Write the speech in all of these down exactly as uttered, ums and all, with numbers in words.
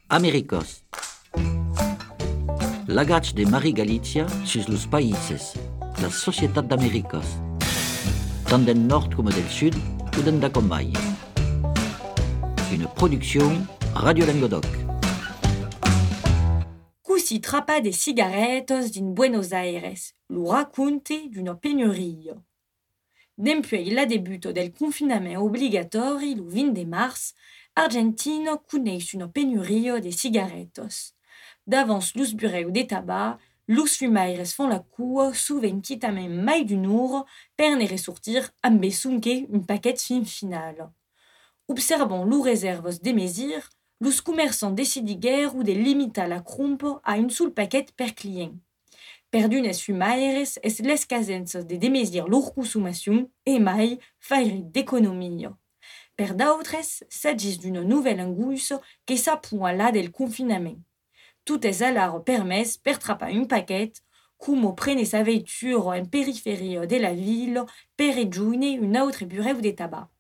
Americos. L'agach de Mari Galizia sus los païses, la Societat d'Americos, tant del nord com del sud ou d'en Dacombai. Une production Radio Languedoc. Cusi trappa de cigarettes din Buenos Aires, lo racconte d'una penuria. Dempuei la debuto del confinament obligatori lo vint de mars, Argentina coneix una penuria de cigarettes. Davant los bureus de tabac, los fumaires fan la cua soventitament mai d'un ora per ne ressortir amb besonque un paquet fin final. Observant los reserves de mesir, los comerçants decidiguèrent de limitar la compra a un sol paquet per client. Per d'unes fumaires es l'escassença de demesir lor consommation e mai faire d'economia. Per d'autres, s'agis d'una nouvelle angoisse que s'appoint là del confinament. Tout es alors permès per trapar un paquet, como prene sa veiture en périphérie de la ville per rejoindre un autre bureu de tabac.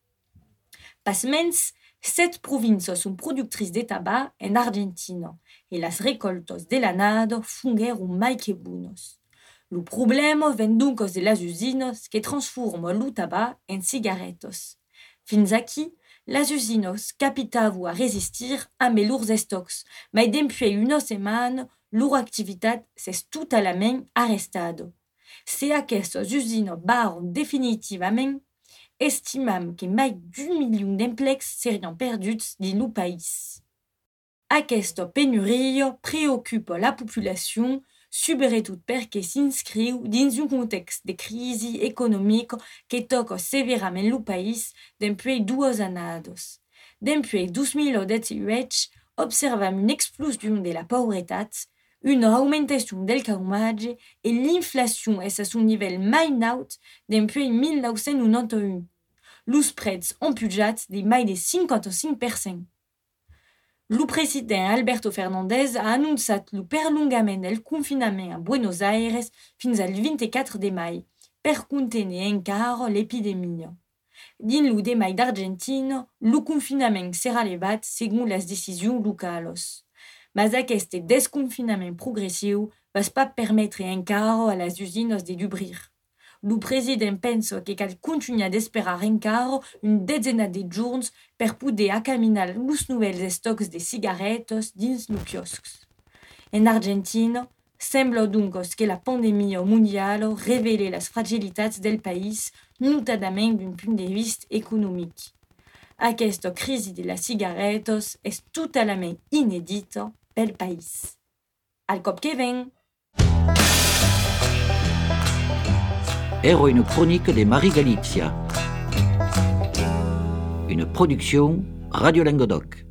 Pasmens, set provinces sont productrices de tabac en Argentina et las recoltos de l'annada fungueron mai que buenos. Lo problema ven donc de las usinas que transforman lo tabac en cigarettes. Fins aquí, las usinas capitavo a resistir amb lors estocs, mai dempuei una setmana, lor activitat s'es totalament arrestada. Se aquestes usinas barren definitivament, estimam que mai d'un milion d'emplecs serien perduts dins lo país. Aquesta penuria preocupa la populació, sobretot perquè s'inscriu dins un context de crisi econòmica que toca severament lo país dempuei dues annades. Dempuei dos mil dieciocho, observam una explosion de la pauretat, una augmentació del chômage et l'inflació és a son nivell mai naut dempuei mil nou-cents noranta-un. Los preus han pujat de mai de cinquanta-cinc per cent. Lo president Alberto Fernández ha annonciat lo perllongament del confinament a Buenos Aires fins al vint-i-quatre de mai, per contenir encara l'epidèmia. Dins lo de mai d'Argentina, lo confinament serà elevat segons les decisions locals. Mas aquest desconfinament progressiu va pas permetre encara a les usines de d'obrir. Lo president pensa que cal continuar d'esperar encara un detzena de jorns per poder acaminar los novels estocs de cigarettes dins los kioscs. En Argentina, sembla donc que la pandèmia mundial revela les fragilitats del país, notadament d'un punt de vista econòmic. Aquesta crisi de les cigarettes és totalment inèdita pel país. Al cop que ven! Era une chronique de Mari Galizia. Une production Radio Languedoc.